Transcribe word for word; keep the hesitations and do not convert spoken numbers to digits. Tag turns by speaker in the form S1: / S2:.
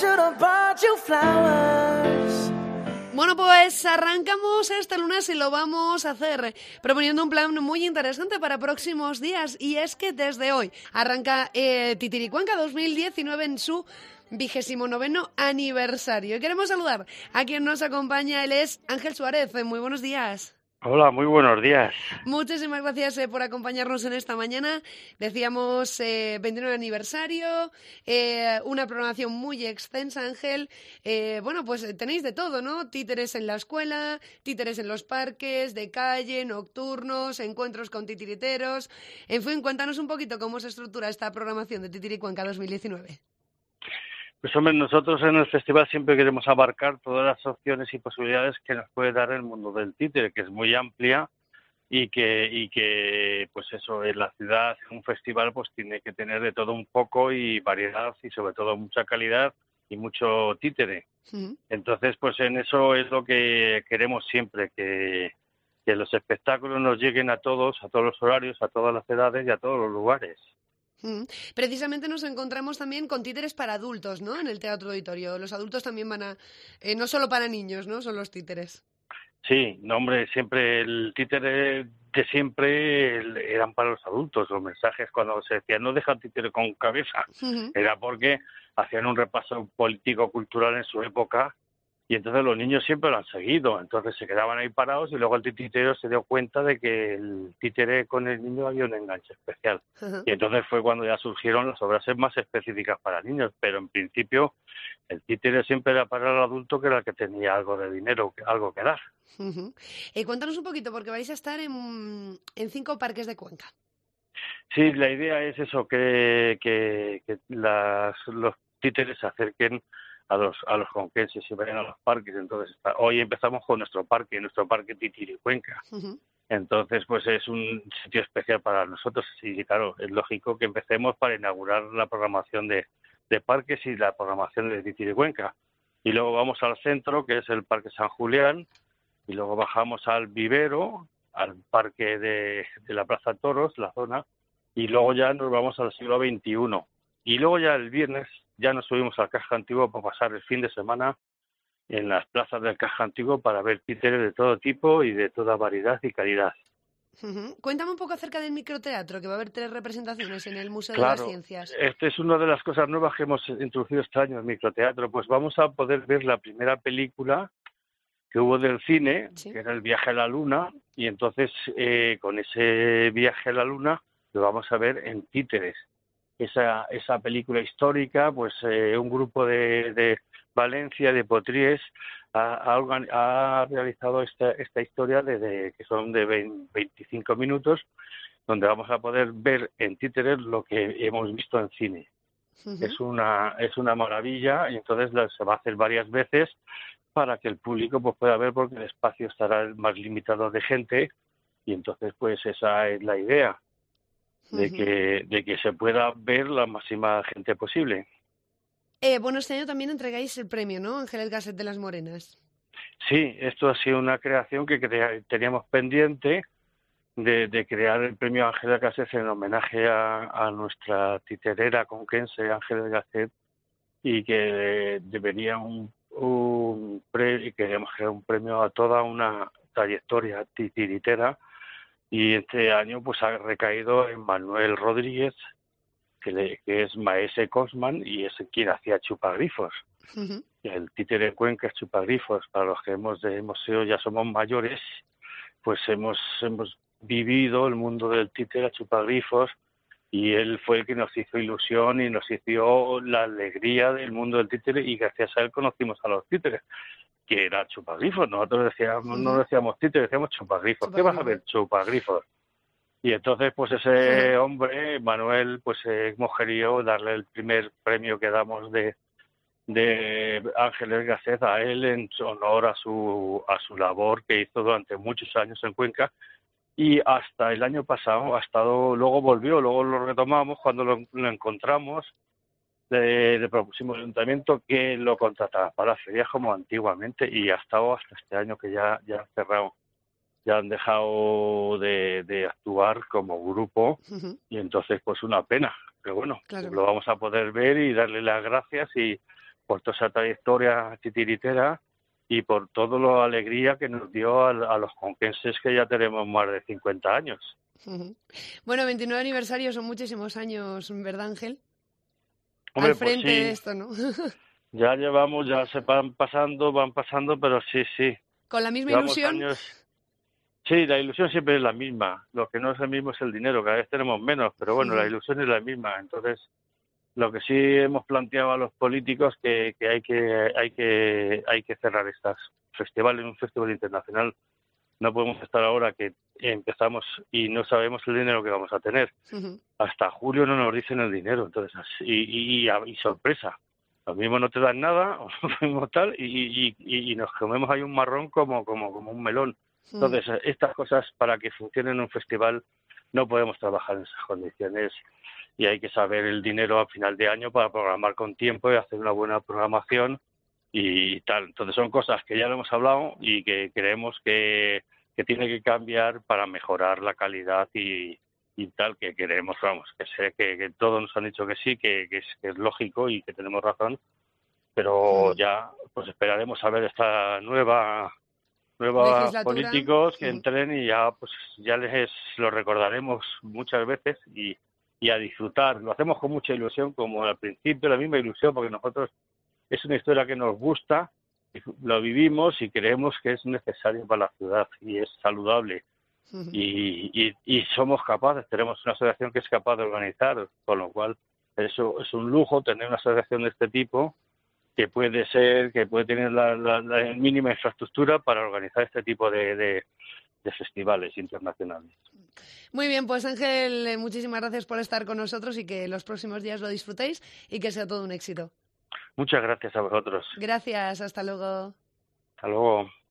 S1: should have bought you flowers.
S2: Bueno, pues arrancamos este lunes y lo vamos a hacer proponiendo un plan muy interesante para próximos días, y es que desde hoy arranca eh, Titiricuenca dos mil diecinueve en su vigésimo noveno aniversario. Y queremos saludar a quien nos acompaña, él es Ángel Suárez. Muy buenos días.
S3: Hola, muy buenos días.
S2: Muchísimas gracias eh, por acompañarnos en esta mañana. Decíamos eh, veintinueve aniversario, eh, una programación muy extensa, Ángel. Eh, bueno, pues tenéis de todo, ¿no? Títeres en la escuela, títeres en los parques, de calle, nocturnos, encuentros con titiriteros. En fin, cuéntanos un poquito cómo se estructura esta programación de Titiricuenca dos mil diecinueve.
S3: Pues hombre, nosotros en el festival siempre queremos abarcar todas las opciones y posibilidades que nos puede dar el mundo del títere, que es muy amplia y que, y que pues eso, en la ciudad, un festival pues tiene que tener de todo un poco y variedad y sobre todo mucha calidad y mucho títere. Sí. Entonces, pues en eso es lo que queremos siempre, que, que los espectáculos nos lleguen a todos, a todos los horarios, a todas las edades y a todos los lugares.
S2: Mm. Precisamente nos encontramos también con títeres para adultos, ¿no? En el Teatro Auditorio. Los adultos también van a... Eh, no solo para niños, ¿no? Son los títeres.
S3: Sí, no, hombre, siempre el títere de siempre eran para los adultos. Los mensajes cuando se decía no deja el títere con cabeza, uh-huh. era porque hacían un repaso político-cultural en su época y entonces los niños siempre lo han seguido. Entonces se quedaban ahí parados y luego el titiritero se dio cuenta de que el títere con el niño había un enganche especial. Uh-huh. Y entonces fue cuando ya surgieron las obras más específicas para niños. Pero en principio el títere siempre era para el adulto, que era el que tenía algo de dinero, algo que dar.
S2: Uh-huh. Eh, cuéntanos un poquito, porque vais a estar en, en cinco parques de Cuenca.
S3: Sí, la idea es eso, que, que, que las, los títeres se acerquen a los a los conquenses y vayan a los parques. Entonces hoy empezamos con nuestro parque, nuestro parque Titiricuenca. Uh-huh. Entonces pues es un sitio especial para nosotros y claro, es lógico que empecemos para inaugurar la programación de, de parques y la programación de Titiricuenca. Y luego vamos al centro, que es el Parque San Julián, y luego bajamos al vivero, al parque de, de la Plaza Toros, la zona, y luego ya nos vamos al siglo veintiuno. Y luego ya el viernes ya nos subimos al Casco Antiguo para pasar el fin de semana en las plazas del Casco Antiguo para ver títeres de todo tipo y de toda variedad y calidad.
S2: Uh-huh. Cuéntame un poco acerca del microteatro, que va a haber tres representaciones en el Museo
S3: claro,
S2: de las Ciencias.
S3: Esta es una de las cosas nuevas que hemos introducido este año, el microteatro. Pues vamos a poder ver la primera película que hubo del cine, ¿sí? Que era El viaje a la luna, y entonces eh, con ese viaje a la luna lo vamos a ver en títeres. Esa esa película histórica, pues eh, un grupo de, de Valencia, de Potries, ha, ha, ha realizado esta esta historia de, de que son de veinticinco minutos, donde vamos a poder ver en títeres lo que hemos visto en cine. Uh-huh. Es una es una maravilla, y entonces la, se va a hacer varias veces para que el público pues pueda ver, porque el espacio estará más limitado de gente, y entonces pues esa es la idea. De que, de que se pueda ver la máxima gente posible.
S2: Eh, bueno, este año también entregáis el premio, ¿no? Ángeles Gasset de las Morenas.
S3: Sí, esto ha sido una creación que crea, teníamos pendiente de, de crear el premio Ángeles Gasset en homenaje a, a nuestra titerera conquense Ángeles Gasset, y que debería un, un pre, queríamos crear un premio a toda una trayectoria titiritera. Y este año pues ha recaído en Manuel Rodríguez, que, le, que es maese Cosman y es quien hacía Chupagrifos. Uh-huh. El títere de Cuenca es Chupagrifos. Para los que hemos, hemos sido, ya somos mayores, pues hemos hemos vivido el mundo del títere a Chupagrifos, y él fue el que nos hizo ilusión y nos hizo la alegría del mundo del títere, y gracias a él conocimos a los títeres, que era Chupagrifos. Nosotros decíamos, sí. no decíamos títeres, decíamos Chupagrifos. ¿Qué vas a ver? Chupagrifos. Y entonces, pues ese hombre, Manuel, pues hemos querido darle el primer premio que damos de de Ángeles Gasset a él en honor a su a su labor que hizo durante muchos años en Cuenca, y hasta el año pasado ha estado, luego volvió, luego lo retomamos cuando lo, lo encontramos. Le, le propusimos al ayuntamiento que lo contratara para ferias como antiguamente, y ha estado hasta este año que ya ya han cerrado, ya han dejado de, de actuar como grupo. Uh-huh. Y entonces pues una pena, pero bueno, claro, lo vamos a poder ver y darle las gracias y, por toda esa trayectoria titiritera y por toda la alegría que nos dio a, a los conquenses, que ya tenemos más de cincuenta años.
S2: Bueno, veintinueve aniversarios son muchísimos años, ¿verdad, Ángel?
S3: Hombre,
S2: Al frente
S3: pues sí,
S2: de esto, ¿no?
S3: ya llevamos, ya se van pasando, van pasando, pero sí, sí.
S2: Con la misma
S3: Llevamos
S2: ilusión.
S3: años. Sí, la ilusión siempre es la misma. Lo que no es el mismo es el dinero. Cada vez tenemos menos, pero bueno, la ilusión es la misma. Entonces, lo que sí hemos planteado a los políticos que, que hay que hay que hay que cerrar estas festivales, un festival internacional. No podemos estar ahora que empezamos y no sabemos el dinero que vamos a tener.
S2: Uh-huh.
S3: Hasta julio no nos dicen el dinero, entonces y, y, y, y sorpresa. Lo mismo no te dan nada, o lo mismo tal, y, y, y nos comemos ahí un marrón como como como un melón. Entonces, estas cosas, para que funcione en un festival, no podemos trabajar en esas condiciones y hay que saber el dinero a final de año para programar con tiempo y hacer una buena programación y tal. Entonces, son cosas que ya lo hemos hablado y que creemos que, que tiene que cambiar para mejorar la calidad y, y tal, que queremos, vamos, que sé que, que todos nos han dicho que sí, que, que, es, que es lógico y que tenemos razón, pero ya pues esperaremos a ver esta nueva... nuevos políticos que entren y ya pues ya les lo recordaremos muchas veces y, y a disfrutar. Lo hacemos con mucha ilusión, como al principio, la misma ilusión, porque nosotros es una historia que nos gusta, lo vivimos y creemos que es necesario para la ciudad y es saludable. Uh-huh. Y, y, y somos capaces, tenemos una asociación que es capaz de organizar, con lo cual eso es un lujo tener una asociación de este tipo, que puede ser, que puede tener la, la, la mínima infraestructura para organizar este tipo de, de, de festivales internacionales.
S2: Muy bien, pues Ángel, muchísimas gracias por estar con nosotros y que los próximos días lo disfrutéis y que sea todo un éxito.
S3: Muchas gracias a vosotros.
S2: Gracias, hasta luego.
S3: Hasta luego.